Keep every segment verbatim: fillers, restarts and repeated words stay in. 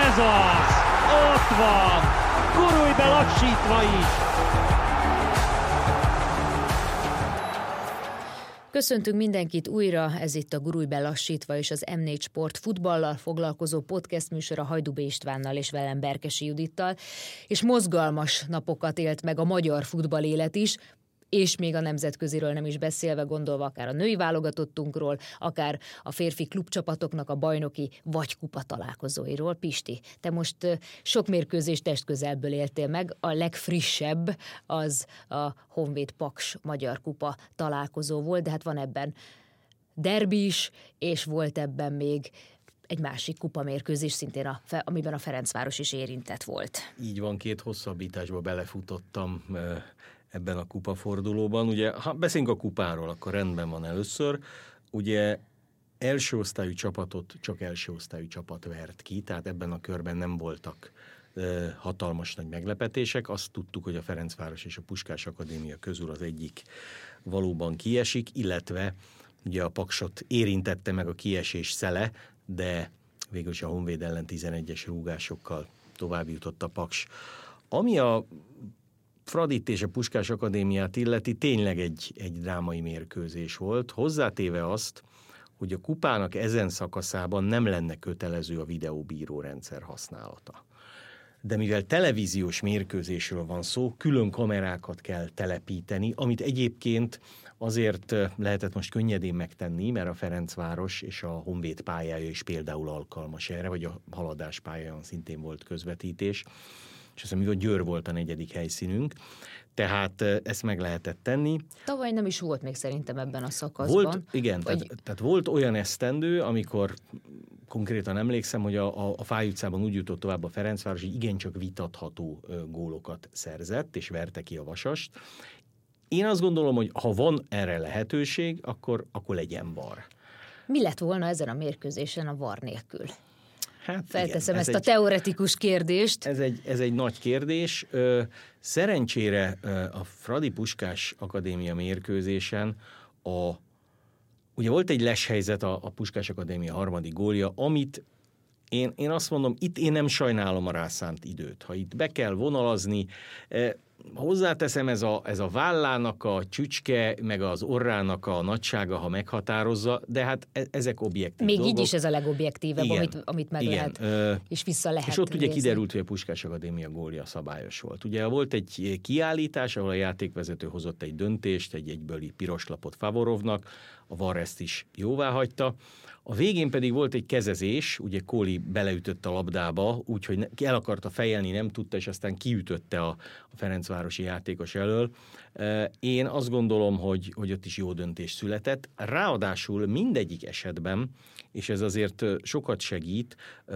Ez az! Ott van! Gurulj be lassítva is! Köszöntünk mindenkit újra, ez itt a Gurulj be lassítva és az em négy Sport futballal foglalkozó podcast műsora Hajdú B. Istvánnal és velem Berkesi Judittal, és mozgalmas napokat élt meg a magyar futballélet is, és még a nemzetköziről nem is beszélve, gondolva akár a női válogatottunkról, akár a férfi klubcsapatoknak a bajnoki vagy kupa találkozóiról. Pisti, te most sok mérkőzést testközelből éltél meg, a legfrissebb az a Honvéd Paks magyar kupa találkozó volt, de hát van ebben derbi is, és volt ebben még egy másik kupamérkőzés, szintén a, amiben a Ferencváros is érintett volt. Így van, két hosszabbításba belefutottam ebben a kupafordulóban. Ugye, ha beszélünk a kupáról, akkor rendben van először. Ugye első osztályú csapatot csak első osztályú csapat vert ki, tehát ebben a körben nem voltak e, hatalmas nagy meglepetések. Azt tudtuk, hogy a Ferencváros és a Puskás Akadémia közül az egyik valóban kiesik, illetve ugye a Paksot érintette meg a kiesés szele, de végül is a Honvéd ellen tizenegyes rúgásokkal tovább jutott a Paks. Ami a Fradit és a Puskás Akadémiát illeti, tényleg egy, egy drámai mérkőzés volt, hozzátéve azt, hogy a kupának ezen szakaszában nem lenne kötelező a videóbíró rendszer használata. De mivel televíziós mérkőzésről van szó, külön kamerákat kell telepíteni, amit egyébként azért lehetett most könnyedén megtenni, mert a Ferencváros és a Honvéd pályája is például alkalmas erre, vagy a Haladás pályáján szintén volt közvetítés, és azt hiszem, hogy Győr volt a negyedik helyszínünk, tehát ezt meg lehetett tenni. Tavaly nem is volt még szerintem ebben a szakaszban. Volt, igen, vagy... tehát, tehát volt olyan esztendő, amikor konkrétan emlékszem, hogy a, a, a Fáy utcában úgy jutott tovább a Ferencváros, hogy igencsak vitatható gólokat szerzett, és verte ki a Vasast. Én azt gondolom, hogy ha van erre lehetőség, akkor, akkor legyen var. Mi lett volna ezen a mérkőzésen a var nélkül? Hát Felteszem igen, ezt ez a egy, teoretikus kérdést. Ez egy, ez egy nagy kérdés. Szerencsére a Fradi Puskás Akadémia mérkőzésen a, ugye volt egy leshelyzet a, a Puskás Akadémia harmadik gólja, amit én, én azt mondom, itt én nem sajnálom a rászánt időt. Ha itt be kell vonalazni, hozzáteszem, ez a, ez a vállának a csücske, meg az orrának a nagysága, ha meghatározza, de hát e- ezek objektív Még dolgok. így is ez a legobjektívebb, Igen, amit, amit meg igen. lehet, Ö, és vissza lehet És ott ugye nézni. kiderült, hogy a Puskás Akadémia gólja szabályos volt. Ugye volt egy kiállítás, ahol a játékvezető hozott egy döntést, egy egybőli piros lapot Favorovnak, a var ezt is jóvá hagyta. A végén pedig volt egy kezezés, ugye Kóli beleütött a labdába, úgyhogy el akarta fejelni, nem tudta, és aztán kiütötte a, a ferencvárosi játékos elől. Én azt gondolom, hogy, hogy ott is jó döntés született. Ráadásul mindegyik esetben, és ez azért sokat segít,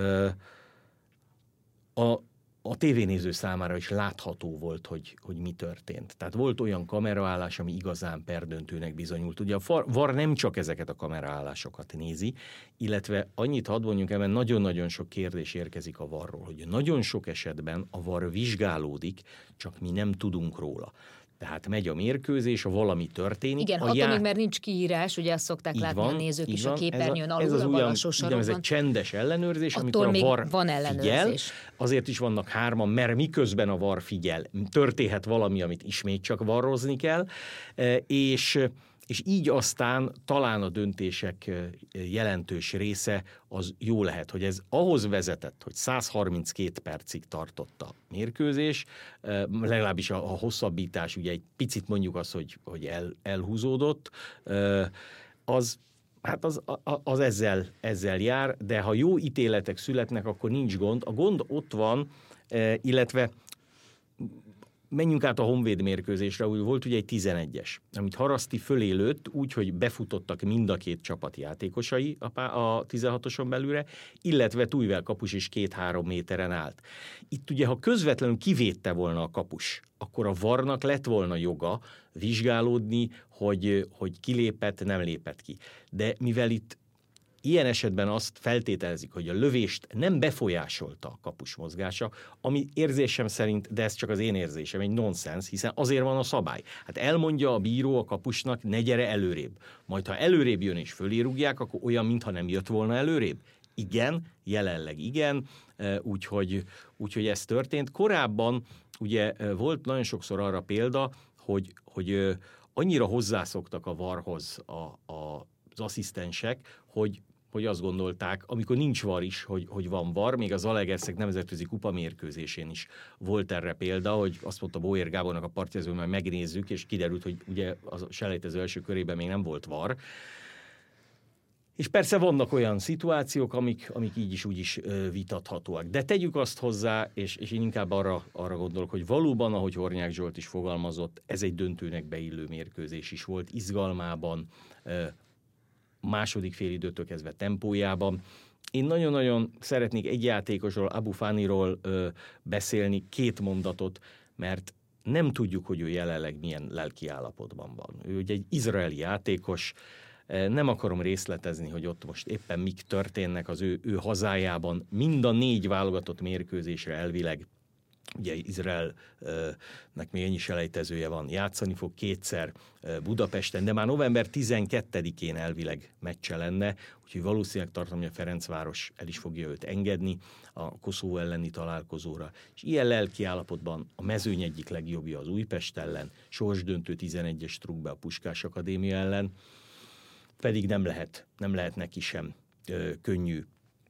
a a tévénéző számára is látható volt, hogy, hogy mi történt. Tehát volt olyan kameraállás, ami igazán perdöntőnek bizonyult. Ugye a var nem csak ezeket a kameraállásokat nézi, illetve annyit hadd mondjunk ebben, nagyon-nagyon sok kérdés érkezik a varról, hogy nagyon sok esetben a var vizsgálódik, csak mi nem tudunk róla. Tehát megy a mérkőzés, ha valami történik. Igen, a attól já... még, mert nincs kiírás, ugye azt szokták így látni van, a nézők is van. a képernyőn alul, ez az a olyan, alsó sarokban. Ez egy csendes ellenőrzés, attól amikor a var van ellenőrzés. figyel, azért is vannak hárman, mert miközben a var figyel, történhet valami, amit ismét csak varrozni kell, és... és így aztán talán a döntések jelentős része az jó lehet, hogy ez ahhoz vezetett, hogy száz harminckét percig tartott a mérkőzés, legalábbis a, a hosszabbítás, ugye egy picit mondjuk az, hogy, hogy el, elhúzódott, az, hát az, az ezzel, ezzel jár, de ha jó ítéletek születnek, akkor nincs gond. A gond ott van, illetve menjünk át a Honvéd mérkőzésre, úgy volt ugye egy tizenegyes, amit Haraszti fölé lőtt, úgy, hogy befutottak mind a két csapat játékosai a, a tizenhatoson belülre, illetve Tújvel kapus is két-három méteren állt. Itt ugye, ha közvetlenül kivédte volna a kapus, akkor a varnak lett volna joga vizsgálódni, hogy, hogy kilépett, nem lépett ki. De mivel itt ilyen esetben azt feltételezik, hogy a lövést nem befolyásolta a kapus mozgása, ami érzésem szerint, de ez csak az én érzésem, egy nonsens, hiszen azért van a szabály. Hát elmondja a bíró a kapusnak, ne gyere előrébb. Majd ha előrébb jön és fölé rúgják, akkor olyan, mintha nem jött volna előrébb. igen, jelenleg igen, úgyhogy, úgyhogy ez történt. Korábban ugye volt nagyon sokszor arra példa, hogy, hogy annyira hozzászoktak a varhoz a, a, az asszisztensek, hogy hogy azt gondolták, amikor nincs var is, hogy, hogy van var, még az Zalaegerszeg nemzetközi kupa mérkőzésén is volt erre példa, hogy azt mondta Bóér Gábornak a partjázóban, majd megnézzük, és kiderült, hogy ugye a selejtező első körében még nem volt var. És persze vannak olyan szituációk, amik, amik így is úgy is vitathatóak. De tegyük azt hozzá, és, és én inkább arra, arra gondolok, hogy valóban, ahogy Hornyák Zsolt is fogalmazott, ez egy döntőnek beillő mérkőzés is volt, izgalmában, második félidőtől kezdve tempójában. Én nagyon-nagyon szeretnék egy játékosról, Abu Faniról ö, beszélni, két mondatot, mert nem tudjuk, hogy ő jelenleg milyen lelki állapotban van. Ő ugye egy izraeli játékos, nem akarom részletezni, hogy ott most éppen mik történnek az ő, ő hazájában. Mind a négy válogatott mérkőzésre elvileg, ugye Izraelnek még ennyi selejtezője van, játszani fog kétszer Budapesten, de már november tizenkettedikén elvileg meccse lenne, úgyhogy valószínűleg tartom, hogy a Ferencváros el is fogja őt engedni a Koszovó elleni találkozóra. És ilyen lelki állapotban a mezőny egyik legjobbja az Újpest ellen, sorsdöntő tizenegyes trúg be a Puskás Akadémia ellen, pedig nem lehet, nem lehet neki sem ö, könnyű.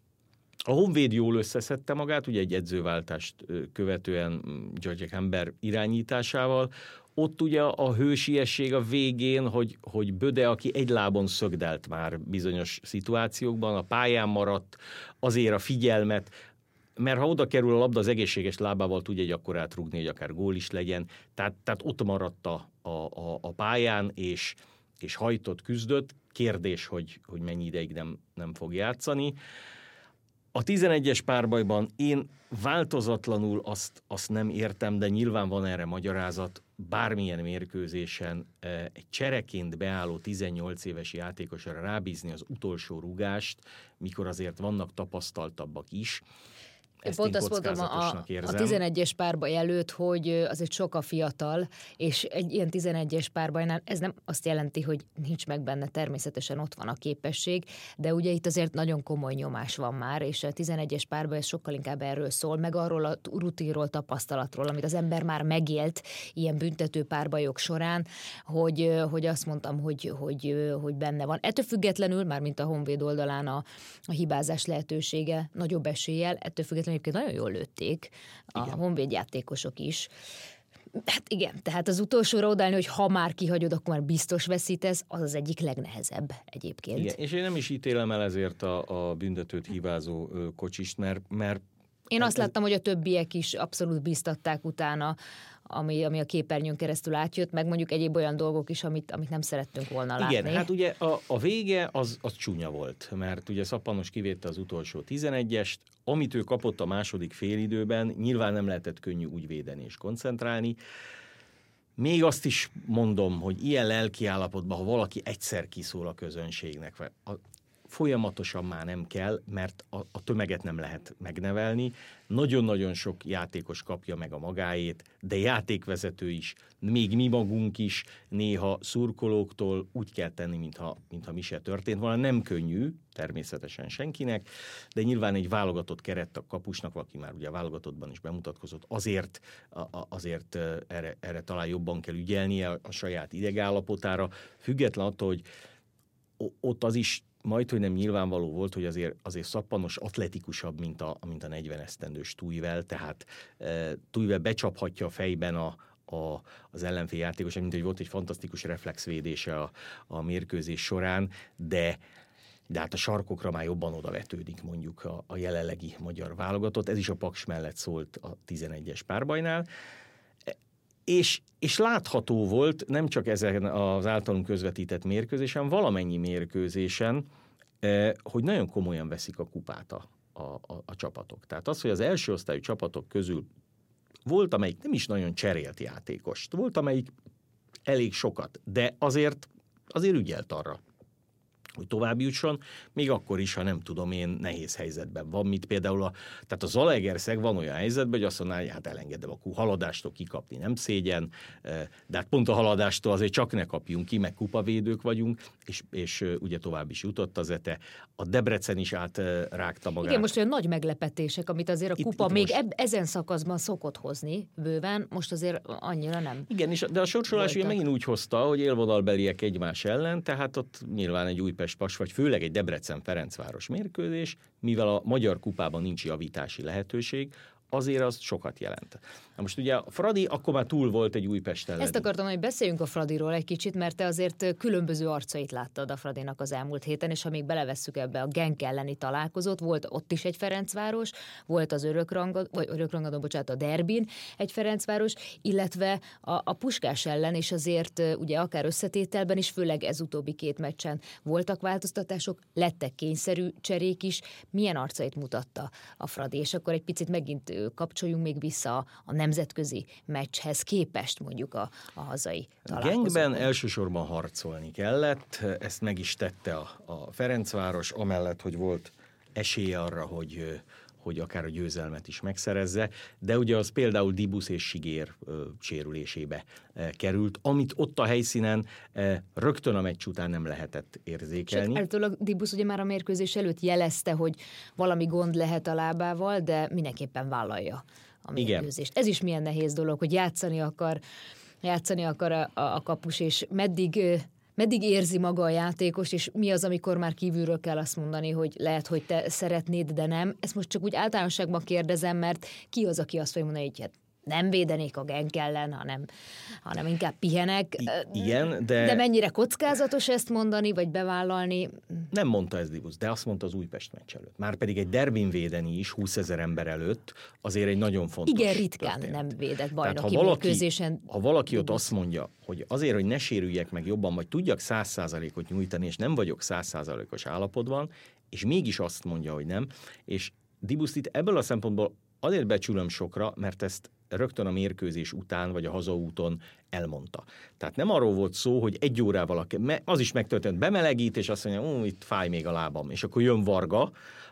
A Honvéd jól összeszedte magát, ugye egy edzőváltást követően George Camber irányításával. Ott ugye a hősiesség a végén, hogy, hogy Böde, aki egy lábon szögdelt már bizonyos szituációkban, a pályán maradt, azért a figyelmet, mert ha oda kerül a labda, az egészséges lábával tudja egy akkorát rúgni, hogy akár gól is legyen. Tehát, tehát ott maradt a, a, a pályán, és, és hajtott, küzdött. Kérdés, hogy, hogy mennyi ideig nem, nem fog játszani. A tizenegyes párbajban én változatlanul azt, azt nem értem, de nyilván van erre magyarázat, bármilyen mérkőzésen egy csereként beálló tizennyolc éves játékosra rábízni az utolsó rúgást, mikor azért vannak tapasztaltabbak is. Ezt Pont azt mondom a, a tizenegyes párbaj előtt, hogy azért sok a fiatal, és egy ilyen tizenegyes párbajnál ez nem azt jelenti, hogy nincs meg benne, természetesen ott van a képesség, de ugye itt azért nagyon komoly nyomás van már, és a tizenegyes párbaj sokkal inkább erről szól, meg arról a rutinról, tapasztalatról, amit az ember már megélt ilyen büntető párbajok során, hogy, hogy azt mondtam, hogy, hogy, hogy benne van. Ettől függetlenül, már mint a Honvéd oldalán a, a hibázás lehetősége nagyobb eséllyel, ettől függetlenül egyébként nagyon jól lőtték a igen. Honvéd játékosok is. Hát igen, tehát az utolsóra odállni, hogy ha már kihagyod, akkor már biztos veszítesz, az az egyik legnehezebb egyébként. Igen, és én nem is ítélem el ezért a, a büntetőt hibázó kocsist, mert, mert én azt láttam, hogy a többiek is abszolút bíztatták utána, ami, ami a képernyőn keresztül átjött, meg mondjuk egyéb olyan dolgok is, amit, amit nem szerettünk volna látni. Igen, hát ugye a, a vége az, az csúnya volt, mert ugye Szappanos kivédte az utolsó tizenegyest, amit ő kapott a második félidőben, nyilván nem lehetett könnyű úgy védeni és koncentrálni. Még azt is mondom, hogy ilyen lelkiállapotban, ha valaki egyszer kiszól a közönségnek, a, folyamatosan már nem kell, mert a, a tömeget nem lehet megnevelni. Nagyon-nagyon sok játékos kapja meg a magáét, de játékvezető is, még mi magunk is néha szurkolóktól úgy kell tenni, mintha, mintha mi se történt volna. Nem könnyű, természetesen senkinek, de nyilván egy válogatott keret a kapusnak, aki már ugye a válogatottban is bemutatkozott, azért, a, azért erre, erre talán jobban kell ügyelnie a, a saját idegállapotára, független attól, hogy ott az is majd, hogy nem nyilvánvaló volt, hogy azért, azért Szappanos atletikusabb, mint a, mint a negyven esztendős Tújvel, tehát e, Tújvel becsaphatja a fejben a, a, az ellenfél játékos, mint hogy volt egy fantasztikus reflexvédése a, a mérkőzés során, de, de hát a sarkokra már jobban odavetődik mondjuk a, a jelenlegi magyar válogatott. Ez is a Paks mellett szólt a tizenegyes párbajnál. És, és látható volt nem csak ezen az általunk közvetített mérkőzésen, valamennyi mérkőzésen, hogy nagyon komolyan veszik a kupát a, a, a, a csapatok. Tehát az, hogy az első osztályú csapatok közül volt, amelyik nem is nagyon cserélt játékost, volt, amelyik elég sokat, de azért, azért ügyelt arra, hogy tovább jusson, még akkor is, ha nem tudom én, nehéz helyzetben van, mint például a, tehát a Zalaegerszeg van olyan helyzetben, hogy azt mondaná, hogy hát elengedem, akkor haladástól kikapni nem szégyen, de hát pont a haladástól azért csak ne kapjunk ki, meg kupavédők vagyunk, és, és ugye tovább is jutott az Ete. A Debrecen is átrágta magát. Igen, most olyan nagy meglepetések, amit azért a kupa itt, itt még most... eb- ezen szakaszban szokott hozni bőven, most azért annyira nem. Igen, és, de a sorsolás ugye megint úgy hozta, hogy élvonalbeliek egymás ellen, tehát ott nyilván egy Újpest-Pas, vagy főleg egy Debrecen-Ferencváros mérkőzés, mivel a Magyar Kupában nincs javítási lehetőség, azért az sokat jelent. Na most ugye a Fradi akkor már túl volt egy Újpest ellen. Ezt akartam, hogy beszéljünk a Fradiról egy kicsit, mert te azért különböző arcait láttad a Fradinak az elmúlt héten, és ha még belevesszük ebbe a Genk elleni találkozót, volt ott is egy Ferencváros, volt az örökrangadó, vagy örökrangadó, bocsánat, a derbin egy Ferencváros, illetve a, a Puskás ellen, és azért ugye akár összetételben is, főleg ez utóbbi két meccsen voltak változtatások, lettek kényszerű cserék is. Milyen arcait mutatta a Fradi? És akkor egy picit megint kapcsoljunk még vissza a nemzetközi meccshez képest mondjuk a, a hazai találkozóban. Genkben elsősorban harcolni kellett, ezt meg is tette a, a Ferencváros, amellett, hogy volt esélye arra, hogy, hogy akár a győzelmet is megszerezze, de ugye az például Dibusz és Sigér ö, sérülésébe e, került, amit ott a helyszínen e, rögtön a meccs után nem lehetett érzékelni. Sőt, állítólag Dibusz ugye már a mérkőzés előtt jelezte, hogy valami gond lehet a lábával, de mindenképpen vállalja a mérkőzést. Igen. Ez is milyen nehéz dolog, hogy játszani akar, játszani akar a, a kapus, és meddig, meddig érzi maga a játékos, és mi az, amikor már kívülről kell azt mondani, hogy lehet, hogy te szeretnéd, de nem. Ezt most csak úgy általánosságban kérdezem, mert ki az, aki azt fogja mondani, hogy hát nem védenék a Genk ellen, hanem, hanem inkább pihenek. I- igen, de... De mennyire kockázatos ezt mondani, vagy bevállalni? Nem mondta ez Dibusz, de azt mondta az Újpest meccs előtt. Márpedig egy derbin védeni is húszezer ember előtt azért egy nagyon fontos Igen, ritkán történet. nem védett bajnoki ha valaki, mérkőzésen. Ha valaki ott azt mondja, hogy azért, hogy ne sérüljek meg jobban, vagy tudjak száz százalékot nyújtani, és nem vagyok száz százalékos állapotban, és mégis azt mondja, hogy nem, és Dibusz itt ebből a szempontból azért becsülöm sokra, mert ezt rögtön a mérkőzés után, vagy a hazaúton elmondta. Tehát nem arról volt szó, hogy egy órával, az is megtörtént, bemelegít, és azt mondja, ó, itt fáj még a lábam. És akkor jön Varga,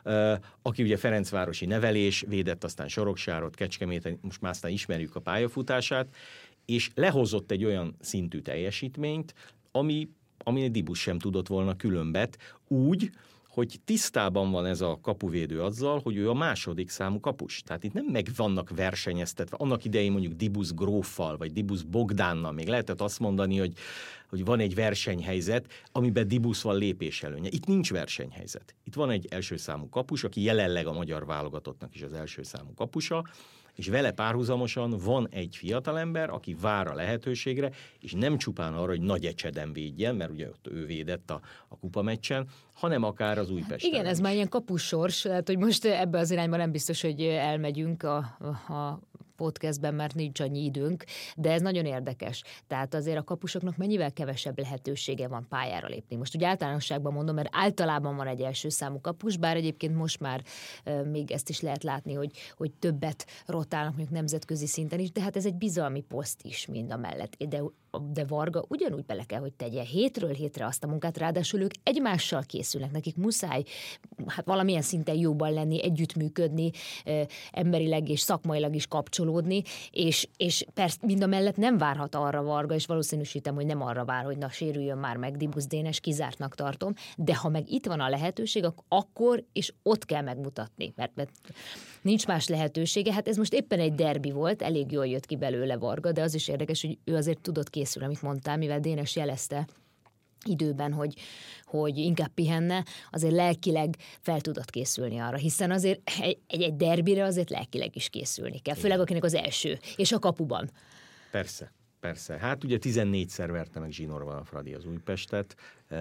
aki ugye ferencvárosi nevelés, védett aztán Soroksárot, Kecskeméten, most már aztán ismerjük a pályafutását, és lehozott egy olyan szintű teljesítményt, ami, ami Dibusz sem tudott volna különbet, úgy, hogy tisztában van ez a kapuvédő azzal, hogy ő a második számú kapus. Tehát itt nem meg vannak versenyeztetve. Annak idején mondjuk Dibusz Gróffal, vagy Dibusz Bogdánnal még lehetett azt mondani, hogy, hogy van egy versenyhelyzet, amiben Dibusz van lépés előnye. Itt nincs versenyhelyzet. Itt van egy első számú kapus, aki jelenleg a magyar válogatottnak is az első számú kapusa, és vele párhuzamosan van egy fiatalember, aki vár a lehetőségre, és nem csupán arra, hogy nagy ecseden védjen, mert ugye ott ő védett a, a kupameccsen, hanem akár az Újpest. Igen, ez már ilyen kapussors, tehát hogy most ebbe az irányba nem biztos, hogy elmegyünk a, a podcastben, mert nincs annyi időnk, de ez nagyon érdekes. Tehát azért a kapusoknak mennyivel kevesebb lehetősége van pályára lépni. Most úgy általánosságban mondom, mert általában van egy első számú kapus, bár egyébként most már e, még ezt is lehet látni, hogy, hogy többet rotálnak mondjuk nemzetközi szinten is, de hát ez egy bizalmi poszt is mind a mellett. De, de Varga ugyanúgy bele kell, hogy tegye hétről hétre azt a munkát, ráadásul ők egymással készülnek, nekik muszáj hát valamilyen szinten jobban lenni, együttműködni, e, emberileg és szakmailag is kapcsolódni, és, és persze mind a mellett nem várhat arra Varga, és valószínűsítem, hogy nem arra vár, hogy na sérüljön már meg, Dibusz Dénes, kizártnak tartom, de ha meg itt van a lehetőség, akkor és ott kell megmutatni, mert, mert nincs más lehetősége. Hát ez most éppen egy derbi volt, elég jól jött ki belőle Varga, de az is érdekes, hogy ő azért tudott készülni, amit mondtál, mivel Dénes jelezte időben, hogy, hogy inkább pihenne, azért lelkileg fel tudott készülni arra, hiszen azért egy, egy derbire azért lelkileg is készülni kell, főleg akinek az első, és a kapuban. Persze, persze. Hát ugye tizennégyszer verte meg zsinórban a Fradi az Újpestet.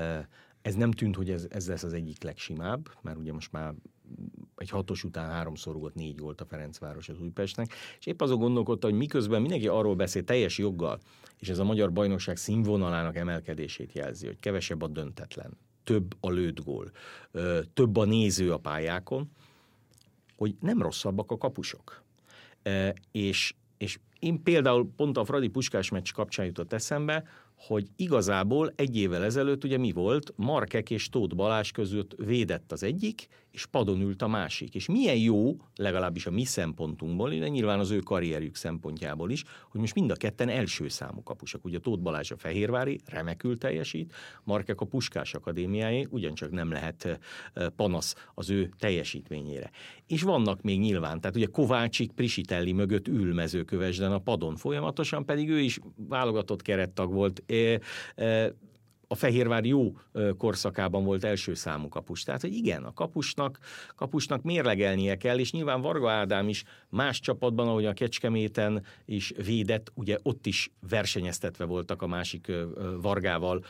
Ez nem tűnt, hogy ez, ez lesz az egyik legsimább, mert ugye most már egy hatos után háromszor rúgott négy gólt a Ferencváros az Újpestnek, és épp azon gondolkodta, hogy miközben mindenki arról beszél teljes joggal, és ez a magyar bajnokság színvonalának emelkedését jelzi, hogy kevesebb a döntetlen, több a lőtt gól, több a néző a pályákon, hogy nem rosszabbak a kapusok. És, és én például pont a Fradi Puskás meccs kapcsán jutott eszembe, hogy igazából egy évvel ezelőtt ugye mi volt? Markek és Tóth Balázs között védett az egyik, és padon ült a másik. És milyen jó, legalábbis a mi szempontunkból, de nyilván az ő karrierjük szempontjából is, hogy most mind a ketten első számú kapusok. Ugye Tóth Balázs a fehérvári, remekül teljesít, Markek a Puskás Akadémiáé, ugyancsak nem lehet panasz az ő teljesítményére. És vannak még nyilván, tehát ugye Kovácsik Prisitelli mögött ül Mezőkövesden a padon folyamatosan, pedig ő is válogatott kerettag volt, a Fehérvár jó korszakában volt első számú kapus. Tehát, hogy igen, a kapusnak, kapusnak mérlegelnie kell, és nyilván Varga Ádám is más csapatban, ahogy a Kecskeméten is védett, ugye ott is versenyeztetve voltak a másik Vargával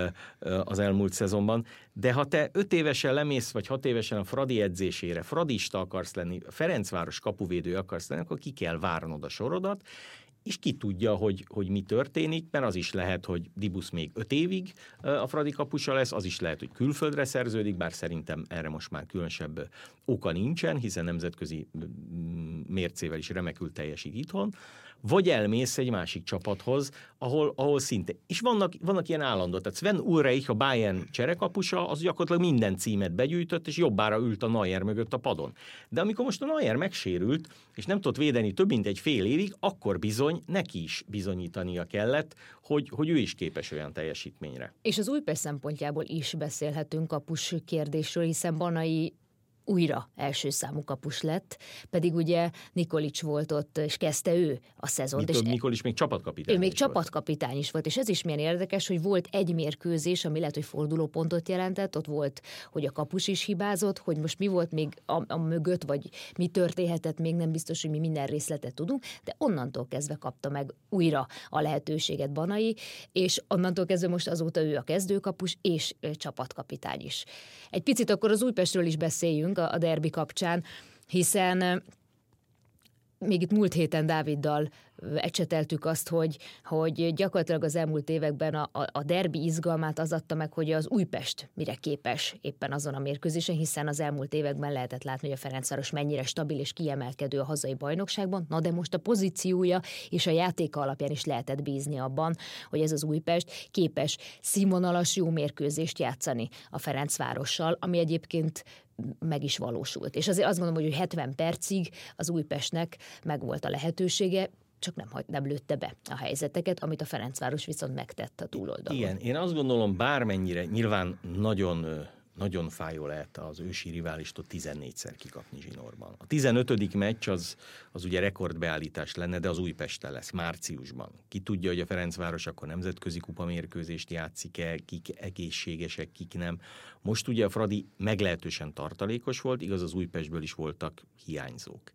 az elmúlt szezonban. De ha te öt évesen lemész, vagy hat évesen a Fradi edzésére, fradista akarsz lenni, Ferencváros kapuvédő akarsz lenni, akkor ki kell várnod a sorodat, és ki tudja, hogy, hogy mi történik, mert az is lehet, hogy Dibusz még öt évig a Fradi kapusa lesz, az is lehet, hogy külföldre szerződik, bár szerintem erre most már különösebb oka nincsen, hiszen nemzetközi mércével is remekül teljesít itthon, vagy elmész egy másik csapathoz, ahol, ahol szinte. És vannak, vannak ilyen állandó. Tehát Sven Ulreich, a Bayern cserekapusa, az gyakorlatilag minden címet begyűjtött, és jobbára ült a Neuer mögött a padon. De amikor most a Neuer megsérült, és nem tudott védeni több mint egy fél évig, akkor bizony neki is bizonyítania kellett, hogy, hogy ő is képes olyan teljesítményre. És az Újpest szempontjából is beszélhetünk kapus kérdésről, hiszen Banai újra első számú kapus lett, pedig ugye Nikolics volt ott, és kezdte ő a szezont. És Nikolics még csapatkapitány Ő még is csapatkapitány volt. is volt, és ez is milyen érdekes, hogy volt egy mérkőzés, ami lehet, hogy fordulópontot jelentett, ott volt, hogy a kapus is hibázott, hogy most mi volt még a, a mögött, vagy mi történhetett, még nem biztos, hogy mi minden részletet tudunk, de onnantól kezdve kapta meg újra a lehetőséget Banai, és onnantól kezdve most azóta ő a kezdőkapus, és csapatkapitány is. Egy picit akkor az Újpestről is beszéljünk a derbi kapcsán, hiszen még itt múlt héten Dáviddal ecseteltük azt, hogy, hogy gyakorlatilag az elmúlt években a, a derbi izgalmát az adta meg, hogy az Újpest mire képes éppen azon a mérkőzésen, hiszen az elmúlt években lehetett látni, hogy a Ferencváros mennyire stabil és kiemelkedő a hazai bajnokságban, na de most a pozíciója és a játéka alapján is lehetett bízni abban, hogy ez az Újpest képes színvonalas jó mérkőzést játszani a Ferencvárossal, ami egyébként meg is valósult. És azért azt gondolom, hogy hetven percig az Újpestnek megvolt a lehetősége, csak nem, nem lőtte be a helyzeteket, amit a Ferencváros viszont megtett a túloldalon. Igen, én azt gondolom, bármennyire nyilván nagyon, nagyon fájó lehet az ősi riválistól tizennégyszer kikapni zsinórban. A tizenötödik meccs az, az ugye rekordbeállítás lenne, de az Újpesten lesz márciusban. Ki tudja, hogy a Ferencváros akkor nemzetközi kupamérkőzést játszik-e, kik egészségesek, kik nem. Most ugye a Fradi meglehetősen tartalékos volt, igaz, az Újpestből is voltak hiányzók.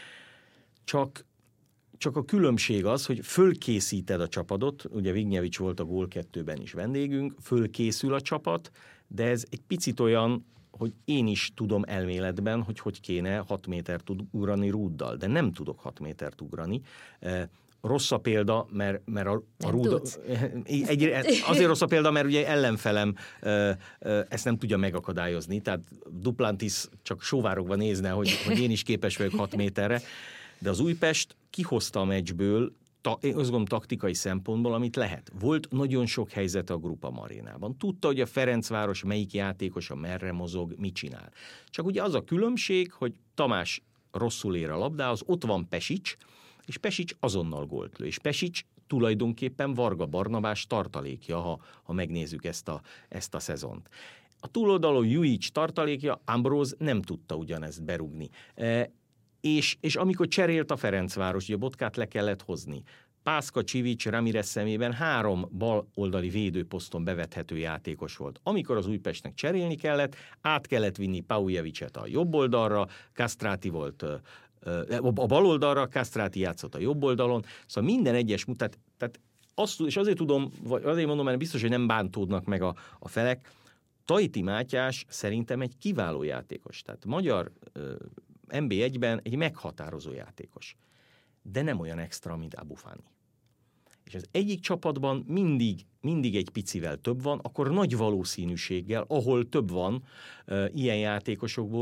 Csak Csak a különbség az, hogy fölkészíted a csapatot, ugye Vignyevics volt a gól kettőben is vendégünk, fölkészül a csapat, de ez egy picit olyan, hogy én is tudom elméletben, hogy hogy kéne hat métert ugrani rúddal, de nem tudok hat métert ugrani. Rossz a példa, mert, mert a, a rúd... Egy, azért rossz a példa, mert ugye ellenfelem ezt nem tudja megakadályozni, tehát Duplantis csak sóvárogva nézne, hogy, hogy én is képes vagyok hat méterre, de az Újpest kihozta a meccsből, ta, én azt gondolom taktikai szempontból, amit lehet. Volt nagyon sok helyzet a Grupa Arénában. Tudta, hogy a Ferencváros melyik játékosa merre mozog, mit csinál. Csak ugye az a különbség, hogy Tamás rosszul ér a labdához, ott van Pesics, és Pesics azonnal gólt lő. És Pesics tulajdonképpen Varga Barnabás tartalékja, ha, ha megnézzük ezt a, ezt a szezont. A túloldalon Jujic tartalékja, Ambrose nem tudta ugyanezt berúgni. E, És, és amikor cserélt a Ferencváros, ugye Botkát le kellett hozni. Pászka, Csivics, Ramirez szemében három bal oldali védőposzton bevethető játékos volt. Amikor az Újpestnek cserélni kellett, át kellett vinni Paujevicet a jobb oldalra, Kastráti volt a bal oldalra, Kastráti játszott a jobb oldalon, szóval minden egyes mutat, tehát azt, és azért tudom, vagy azért mondom, mert biztos, hogy nem bántódnak meg a, a felek, Tajti Mátyás szerintem egy kiváló játékos, tehát magyar en bé egyben egy meghatározó játékos, de nem olyan extra, mint Abufani. És az egyik csapatban mindig, mindig egy picivel több van, akkor nagy valószínűséggel, ahol több van e, ilyen játékosokból,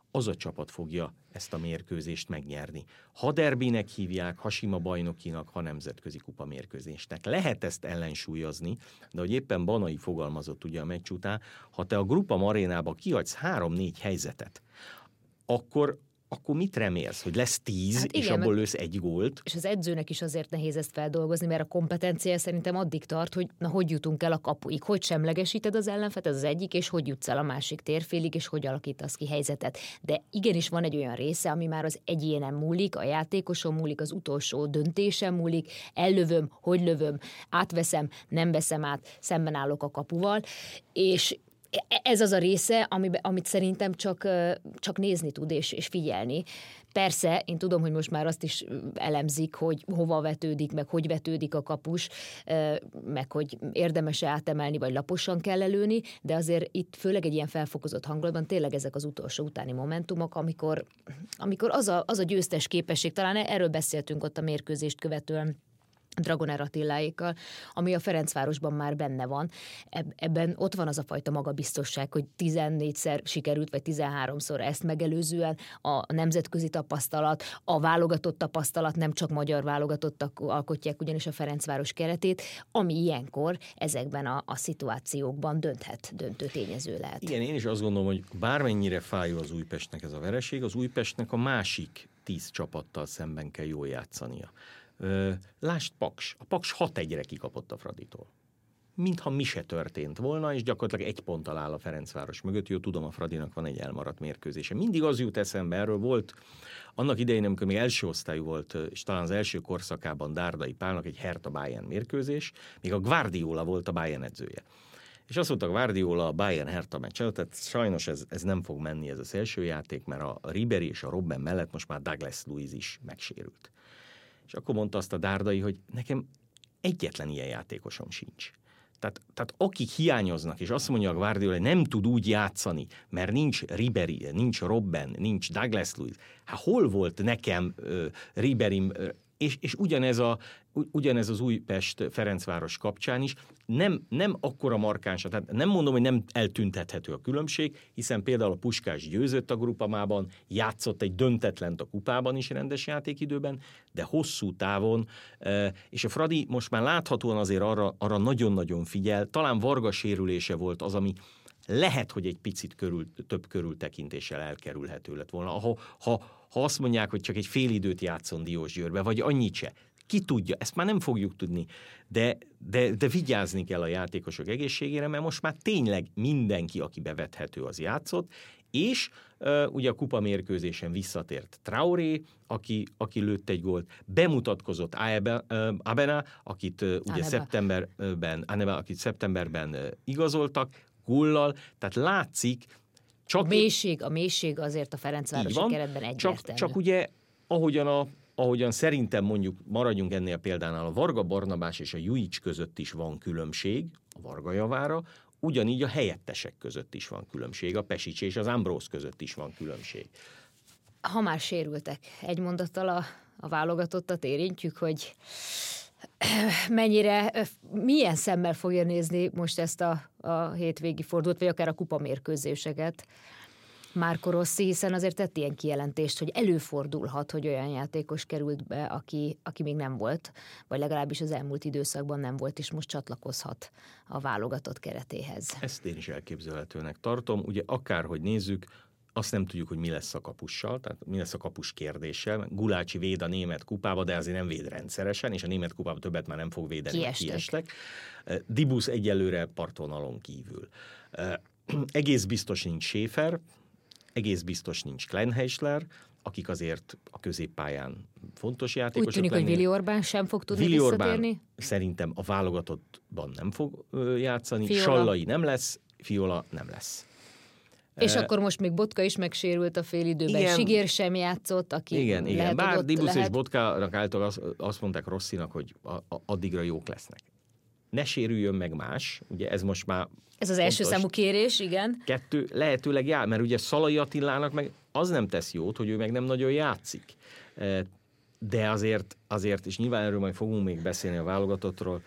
az a csapat fogja ezt a mérkőzést megnyerni. Ha derbinek hívják, ha sima bajnokinak, ha nemzetközi kupa mérkőzésnek. Lehet ezt ellensúlyozni, de hogy éppen Banai fogalmazott ugye a meccs után, ha te a Grupa Arénába kihagysz három-négy helyzetet, akkor akkor mit remélsz, hogy lesz tíz, hát igen, és abból lősz egy gólt? És az edzőnek is azért nehéz ezt feldolgozni, mert a kompetencia szerintem addig tart, hogy na hogy jutunk el a kapuig, hogy semlegesíted az ellenfet, ez az egyik, és hogy jutsz el a másik térfélig, és hogy alakítasz ki helyzetet. De igenis van egy olyan része, ami már az egyénen múlik, a játékoson múlik, az utolsó döntésen múlik, ellövöm, hogy lövöm, átveszem, nem veszem át, szemben állok a kapuval, és ez az a része, amit szerintem csak, csak nézni tud és, és figyelni. Persze, én tudom, hogy most már azt is elemzik, hogy hova vetődik, meg hogy vetődik a kapus, meg hogy érdemes-e átemelni, vagy laposan kell előni, de azért itt főleg egy ilyen felfokozott hangulatban tényleg ezek az utolsó utáni momentumok, amikor, amikor az, a, az a győztes képesség, talán erről beszéltünk ott a mérkőzést követően, Dragoner Attiláékkal, ami a Ferencvárosban már benne van. Ebben ott van az a fajta magabiztosság, hogy tizennégyszer sikerült, vagy tizenháromszor ezt megelőzően a nemzetközi tapasztalat, a válogatott tapasztalat, nem csak magyar válogatottak alkotják ugyanis a Ferencváros keretét, ami ilyenkor ezekben a, a szituációkban dönthet, döntő tényező lehet. Igen, én is azt gondolom, hogy bármennyire fájó az Újpestnek ez a vereség, az Újpestnek a másik tíz csapattal szemben kell jól játszania. Lásd Paks. A Paks hat egyre kikapott a Fraditól. Mintha mi se történt volna, és gyakorlatilag egy ponttal áll a Ferencváros mögött. Jó, tudom, a Fradinak van egy elmaradt mérkőzése. Mindig az jut eszembe, erről volt annak idején, amikor még első osztályú volt, és talán az első korszakában Dárdai Pálnak egy Hertha Bayern mérkőzés, még a Guardiola volt a Bayern edzője. És azt mondta Guardiola a Bayern-Hertha meccsen, tehát sajnos ez, ez nem fog menni ez a szélsőjáték, mert a Ribéry és a Robben mellett most már Douglas Luiz is megsérült. És akkor mondta azt a Dárdai, hogy nekem egyetlen ilyen játékosom sincs. Tehát, tehát akik hiányoznak, és azt mondja a Guardiola, hogy nem tud úgy játszani, mert nincs Ribéry, nincs Robben, nincs Douglas Luiz. Hát hol volt nekem uh, Ribéry, uh, és, és ugyanez, a, ugyanez az Újpest-Ferencváros kapcsán is nem, nem akkora markáns, tehát nem mondom, hogy nem eltüntethető a különbség, hiszen például a Puskás győzött a Grupamában, játszott egy döntetlent a kupában is rendes játékidőben, de hosszú távon, és a Fradi most már láthatóan azért arra, arra nagyon-nagyon figyel, talán Varga sérülése volt az, ami lehet, hogy egy picit körül, több körültekintéssel elkerülhető lett volna. Ha, ha, ha azt mondják, hogy csak egy fél időt játszon Diósgyőrbe, vagy annyit se, ki tudja, ezt már nem fogjuk tudni, de, de, de vigyázni kell a játékosok egészségére, mert most már tényleg mindenki, aki bevethető, az játszott, és uh, ugye a kupa mérkőzésen visszatért Traoré, aki, aki lőtt egy gólt, bemutatkozott Aebe, uh, Abena, akit uh, ugye Aneba. szeptemberben, Aneba, akit szeptemberben uh, igazoltak, góllal, tehát látszik, csak... A mélység, a mélység azért a Ferencvárosi keretben egyértelmű. Csak, csak ugye, ahogyan, a, ahogyan szerintem mondjuk maradjunk ennél a példánál, a Varga Barnabás és a Juics között is van különbség, a Varga javára, ugyanígy a helyettesek között is van különbség, a Pesics és az Ambrose között is van különbség. Ha már sérültek, egy mondattal a, a válogatottat érintjük, hogy mennyire, milyen szemmel fogja nézni most ezt a, a hétvégi fordulót, vagy akár a kupamérkőzéseket Marco Rossi, hiszen azért tett ilyen kijelentést, hogy előfordulhat, hogy olyan játékos került be, aki, aki még nem volt, vagy legalábbis az elmúlt időszakban nem volt, és most csatlakozhat a válogatott keretéhez. Ezt én is elképzelhetőnek tartom. Ugye akárhogy nézzük, azt nem tudjuk, hogy mi lesz a kapussal, tehát mi lesz a kapus kérdéssel. Gulácsi véd a német kupába, de azért nem véd rendszeresen, és a német kupába többet már nem fog védeni, kiestek. kiestek. Dibusz egyelőre partvonalon kívül. Egész biztos nincs Schäfer, egész biztos nincs Kleinheisler, akik azért a középpályán fontos játékosok. Úgy tűnik, lenni. Hogy Vili Orbán sem fog tudni Vili visszatérni. Orbán szerintem a válogatottban nem fog játszani, Fiola. Sallai nem lesz, Fiola nem lesz. És uh, akkor most még Botka is megsérült a félidőben, igen, Sigér sem játszott, aki igen, lehet, igen. Bár Dibusz lehet... és Botkának által azt, azt mondták Rosszinak, hogy a, a, addigra jók lesznek. Ne sérüljön meg más, ugye ez most már... Ez az első számú kérés, igen. Kettő, lehetőleg jár, mert ugye Szalai Attilának meg az nem tesz jót, hogy ő meg nem nagyon játszik. De azért, azért és nyilván erről majd fogunk még beszélni a válogatottról,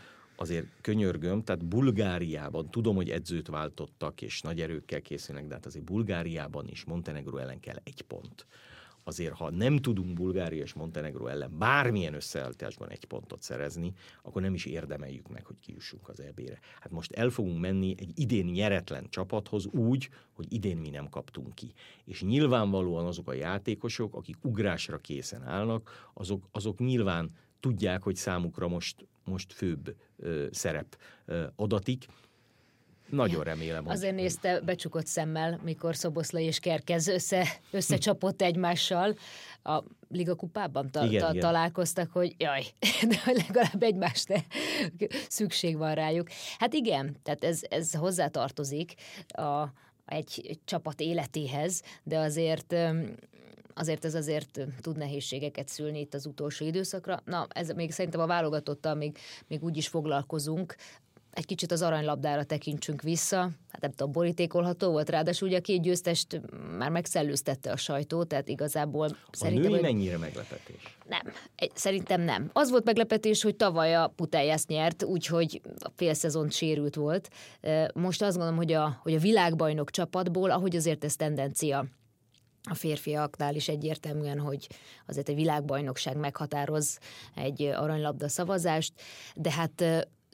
azért könyörgöm, tehát Bulgáriában, tudom, hogy edzőt váltottak, és nagy erőkkel készülnek, de hát azért Bulgáriában is Montenegró ellen kell egy pont. Azért, ha nem tudunk Bulgária és Montenegró ellen bármilyen összeállításban egy pontot szerezni, akkor nem is érdemeljük meg, hogy kijussunk az é bé-re. Hát most el fogunk menni egy idén nyeretlen csapathoz úgy, hogy idén mi nem kaptunk ki. És nyilvánvalóan azok a játékosok, akik ugrásra készen állnak, azok, azok nyilván tudják, hogy számukra most, most főbb ö, szerep ö, adatik. Nagyon remélem. Azért hogy... nézte becsukott szemmel, mikor Szoboszlai és Kerkez össze, összecsapott egymással. A Liga kupában ta- igen, ta- igen. találkoztak, hogy jaj, de legalább egymást szükség van rájuk. Hát igen, tehát ez, ez hozzátartozik a, egy, egy csapat életéhez, de azért... azért ez azért tud nehézségeket szülni itt az utolsó időszakra. Na, ez még szerintem a válogatottal még, még úgy is foglalkozunk. Egy kicsit az aranylabdára tekintsünk vissza. Hát nem tudom, borítékolható volt, ráadásul ugye a két győztest már megszellőztette a sajtó, tehát igazából a szerintem... női mennyire meglepetés? Nem, szerintem nem. Az volt meglepetés, hogy tavaly a Putellas nyert, úgyhogy a fél szezon sérült volt. Most azt gondolom, hogy a, hogy a világbajnok csapatból, ahogy azért ez tendencia a férfiaknál is egyértelműen, hogy azért egy világbajnokság meghatároz egy aranylabda szavazást, de hát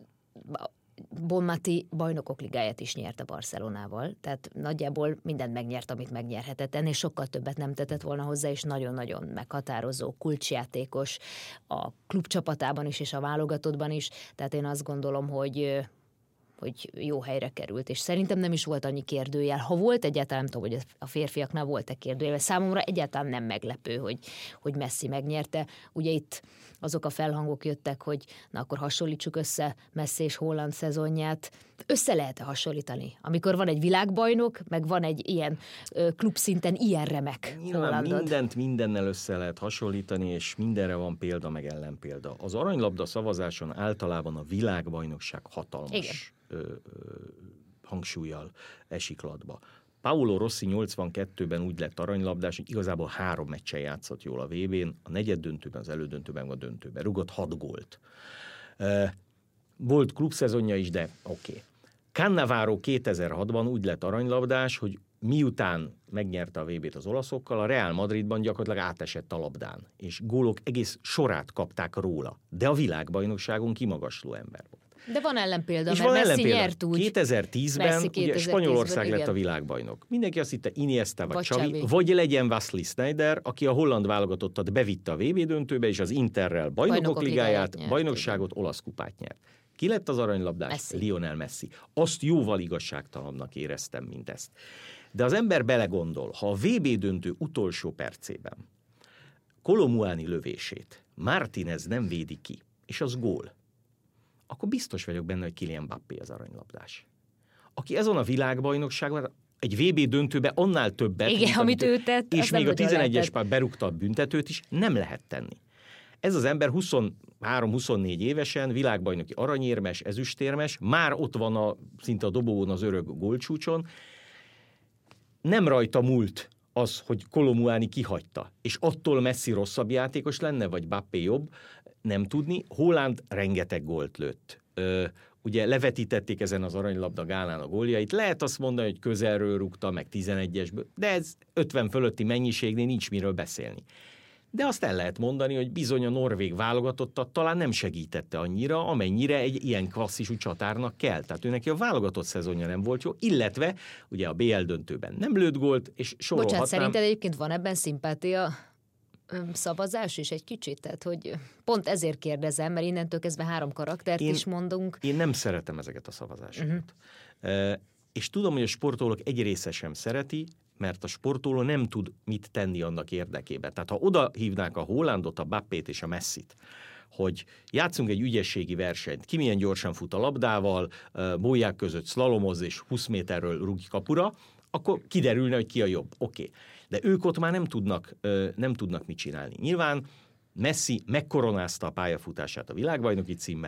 Bonmati bajnokok ligáját is nyert a Barcelonával, tehát nagyjából mindent megnyert, amit megnyerhetett, ennél sokkal többet nem tetett volna hozzá, és nagyon-nagyon meghatározó kulcsjátékos a klubcsapatában is, és a válogatottban is, tehát én azt gondolom, hogy hogy jó helyre került, és szerintem nem is volt annyi kérdőjel. Ha volt egyáltalán, nem tudom, hogy a férfiaknál volt-e kérdőjel, számomra egyáltalán nem meglepő, hogy, hogy Messi megnyerte. Ugye itt azok a felhangok jöttek, hogy na akkor hasonlítsuk össze Messi és Haaland szezonját. Össze lehet-e hasonlítani? Amikor van egy világbajnok, meg van egy ilyen ö, klubszinten ilyen remek Haalandod. Mindent mindennel össze lehet hasonlítani, és mindenre van példa, meg ellenpélda. Az aranylabda szavazáson általában a világbajnokság hatalmas Igen. Ö, ö, hangsúlyjal esik latba. Paolo Rossi nyolcvankettőben úgy lett aranylabdás, hogy igazából három meccsen játszott jól a vé bén, a negyed döntőben, az elődöntőben, a döntőben. Rugott hat gólt. Volt klubszezonja is, de oké. Okay. Cannavaro kétezer-hatban úgy lett aranylabdás, hogy miután megnyerte a vé bét az olaszokkal, a Real Madridban gyakorlatilag átesett a labdán, és gólok egész sorát kapták róla. De a világbajnokságon kimagasló ember volt. De van ellenpélda, és mert van Messi ellenpélda. nyert úgy. kétezer-tízben ugye Spanyolország igen. lett a világbajnok. Mindenki azt hitte Iniesta vagy, vagy Xavi, vagy legyen Wesley Sneijder, aki a holland válogatottat bevitte a vé bé döntőbe, és az Interrel bajnokok, bajnokok ligáját, nyert, bajnokságot, igen. olasz kupát nyert. Ki lett az aranylabdás? Messi. Lionel Messi. Azt jóval igazságtalannak éreztem, mint ezt. De az ember belegondol, ha a vé bé döntő utolsó percében Kolo Muani lövését Martinez nem védi ki, és az gól, akkor biztos vagyok benne, hogy Kylian Mbappé az aranylabdás. Aki azon a világbajnokságon, egy vé bé döntőbe annál többet, igen, amit ő tett, és még a tizenegyes pár berúgta a büntetőt is, nem lehet tenni. Ez az ember huszonhárom-huszonnégy évesen világbajnoki aranyérmes, ezüstérmes, már ott van a, szinte a dobóon az örök gólcsúcson, nem rajta múlt az, hogy Kolo Muani kihagyta, és attól Messi rosszabb játékos lenne, vagy Mbappé jobb, nem tudni. Haaland rengeteg gólt lőtt. Ö, ugye levetítették ezen az aranylabda gálán a góljait. Lehet azt mondani, hogy közelről rúgta, meg tizenegyesből, de ez ötven fölötti mennyiségnél nincs miről beszélni. De azt el lehet mondani, hogy bizony a norvég válogatottat talán nem segítette annyira, amennyire egy ilyen klasszisú csatárnak kell. Tehát ő neki a válogatott szezonja nem volt jó, illetve ugye a bé el döntőben nem lőtt gólt, és sorolhatnám. Bocsánat, szerinted egyébként van ebben szimpátia szavazás is egy kicsit? Tehát, hogy pont ezért kérdezem, mert innentől kezdve három karaktert én, is mondunk. Én nem szeretem ezeket a szavazásokat. Uh-huh. E, és tudom, hogy a sportolók egy része sem szereti, mert a sportoló nem tud mit tenni annak érdekében. Tehát ha oda hívnák a Haalandot, a Mbappét és a Messit, hogy játszunk egy ügyességi versenyt, ki milyen gyorsan fut a labdával, bóják között szlalomoz és húsz méterről rúg kapura, akkor kiderülne, hogy ki a jobb. Oké. Okay. De ők ott már nem tudnak, nem tudnak mit csinálni. Nyilván Messi megkoronázta a pályafutását a világbajnoki címmel,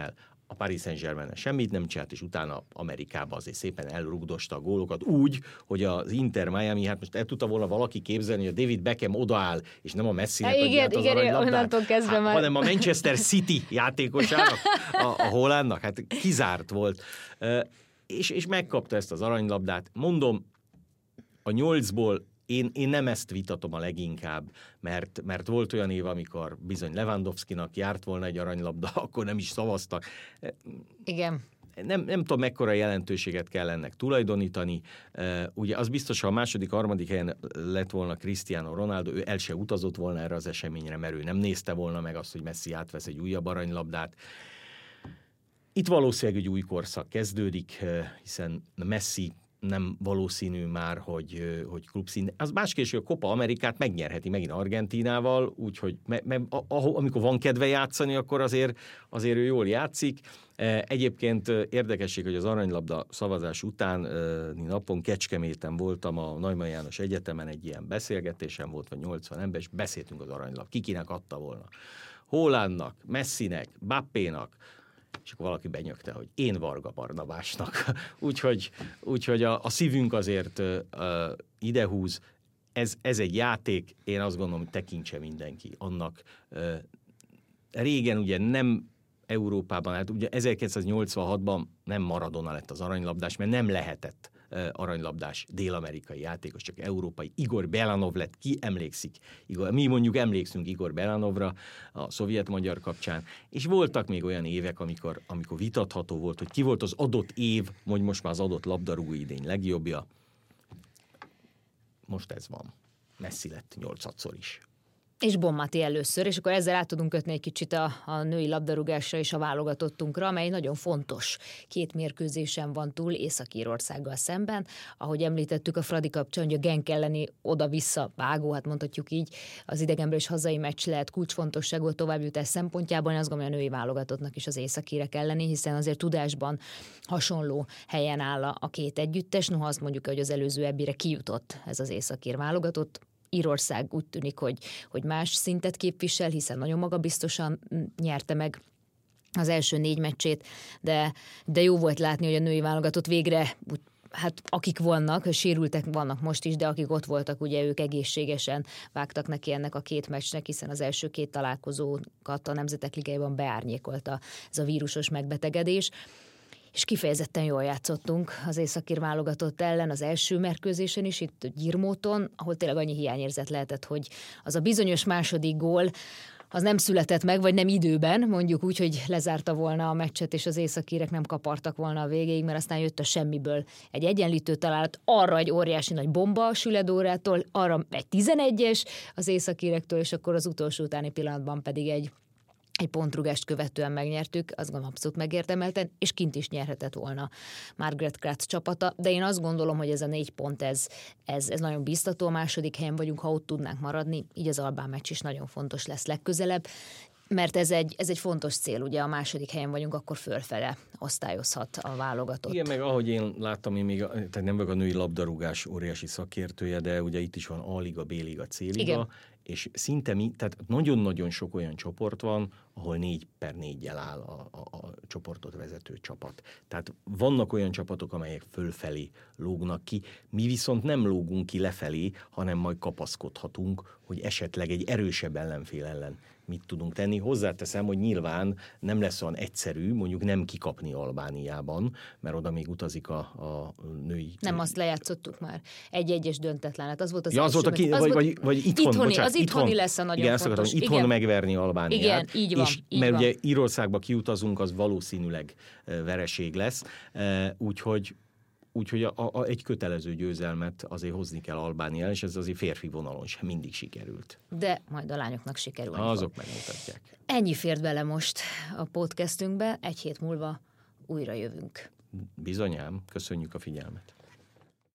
a Paris Saint-Germain semmit nem csinált, és utána Amerikába azért szépen elrugdosta a gólokat úgy, hogy az Inter Miami, hát most el tudta volna valaki képzelni, hogy a David Beckham odaáll, és nem a Messinek adja át az aranylabdát, hát, már... hanem a Manchester City játékosának, a, a Hollandnak, hát kizárt volt. És, és megkapta ezt az aranylabdát. Mondom, a nyolcból Én, én nem ezt vitatom a leginkább, mert, mert volt olyan év, amikor bizony Lewandowskinak járt volna egy aranylabda, akkor nem is szavaztak. Igen. Nem, nem tudom, mekkora jelentőséget kell ennek tulajdonítani. Uh, ugye az biztos, ha a második, harmadik helyen lett volna Cristiano Ronaldo, ő el se utazott volna erre az eseményre, mert ő nem nézte volna meg azt, hogy Messi átvesz egy újabb aranylabdát. Itt valószínűleg egy új korszak kezdődik, uh, hiszen Messi nem valószínű már, hogy, hogy klubszín. Az más kérdés, hogy a Copa Amerikát megnyerheti megint Argentínával, úgyhogy me, me, a, amikor van kedve játszani, akkor azért, azért ő jól játszik. Egyébként érdekesség, hogy az aranylabda szavazás utáni napon Kecskeméten voltam a Neumann János Egyetemen, egy ilyen beszélgetésen volt, vagy nyolcvan ember, és beszéltünk az aranylabda. Kikinek adta volna? Haalandnak, Messinek, Bappénak, és akkor valaki benyögte, hogy én Varga Barnabásnak. úgyhogy úgyhogy a, a szívünk azért uh, idehúz. Ez, ez egy játék, én azt gondolom, hogy tekintse mindenki annak. Uh, régen ugye nem Európában, hát ugye ezerkilencszáznyolcvanhatban nem Maradona lett az aranylabdás, mert nem lehetett uh, aranylabdás dél-amerikai játékos, csak európai. Igor Belanov lett, ki emlékszik? Igor, mi mondjuk emlékszünk Igor Belanovra a szovjet-magyar kapcsán, és voltak még olyan évek, amikor, amikor vitatható volt, hogy ki volt az adott év, vagy most már az adott labdarúgó idény legjobbja. Most ez van. Messi lett nyolcadszor is. És Bonmati először, és akkor ezzel át tudunk kötni egy kicsit a, a női labdarúgásra és a válogatottunkra, amely nagyon fontos. Két mérkőzésen van túl Észak-Írországgal szemben. Ahogy említettük a Fradi kapcsán, hogy a Genk elleni oda-vissza vágó, hát mondhatjuk így, az idegenből és hazai meccs lehet kulcsfontosságú a továbbjutás szempontjában. Én azt gondolom, a női válogatottnak is az északírek elleni, hiszen azért tudásban hasonló helyen áll a két együttes. Noha azt mondjuk, hogy az előző ebbire kijutott ez az északír válogatott. Írország úgy tűnik, hogy, hogy más szintet képvisel, hiszen nagyon magabiztosan nyerte meg az első négy meccsét, de, de jó volt látni, hogy a női válogatott végre, hát akik vannak, sérültek vannak most is, de akik ott voltak, ugye ők egészségesen vágtak neki ennek a két meccsnek, hiszen az első két találkozókat a Nemzetek Ligájában beárnyékolta ez a vírusos megbetegedés. És kifejezetten jól játszottunk az északír válogatott ellen az első mérkőzésen is, itt Gyirmóton, ahol tényleg annyi hiányérzet lehetett, hogy az a bizonyos második gól, az nem született meg, vagy nem időben, mondjuk úgy, hogy lezárta volna a meccset, és az északírek nem kapartak volna a végéig, mert aztán jött a semmiből egy egyenlítő találat, arra egy óriási nagy bomba a Süledórától, arra egy tizenegyes az északírektől, és akkor az utolsó utáni pillanatban pedig egy Egy pontrugást követően megnyertük, azt gondolom abszolút megérdemelten, és kint is nyerhetett volna Margret Kratz csapata, de én azt gondolom, hogy ez a négy pont, ez, ez, ez nagyon biztató, a második helyen vagyunk, ha ott tudnánk maradni, így az albán meccs is nagyon fontos lesz legközelebb, mert ez egy, ez egy fontos cél, ugye a második helyen vagyunk, akkor fölfele osztályozhat a válogatott. Igen, meg ahogy én láttam, én még, tehát nem vagyok a női labdarúgás óriási szakértője, de ugye itt is van A-liga, B-liga, C-liga, igen. És szinte mi, tehát nagyon-nagyon sok olyan csoport van, ahol négy per négyel áll a, a, a csoportot vezető csapat. Tehát vannak olyan csapatok, amelyek fölfelé lógnak ki, mi viszont nem lógunk ki lefelé, hanem majd kapaszkodhatunk, hogy esetleg egy erősebb ellenfél ellen mit tudunk tenni. Hozzáteszem, hogy nyilván nem lesz olyan egyszerű, mondjuk nem kikapni Albániában, mert oda még utazik a, a női... Nem, azt lejátszottuk már. Egy-egyes döntetlen. Hát az volt az ja, első, az volt a ki, az vagy, volt, vagy, vagy itthon, itthoni, bocsánat, az itthoni itthon, lesz a nagyon igen, fontos. Akartam, itthon igen. megverni Albániát. Igen, így van. És, így mert van. ugye Írországba kiutazunk, az valószínűleg vereség lesz, úgyhogy Úgyhogy a, a, egy kötelező győzelmet azért hozni kell Albánia, és ez azért férfi vonalon sem mindig sikerült. De majd a lányoknak sikerül. Azok megmutatják. Ennyi fért bele most a podcastünkbe, egy hét múlva újra jövünk. Bizonyám, köszönjük a figyelmet.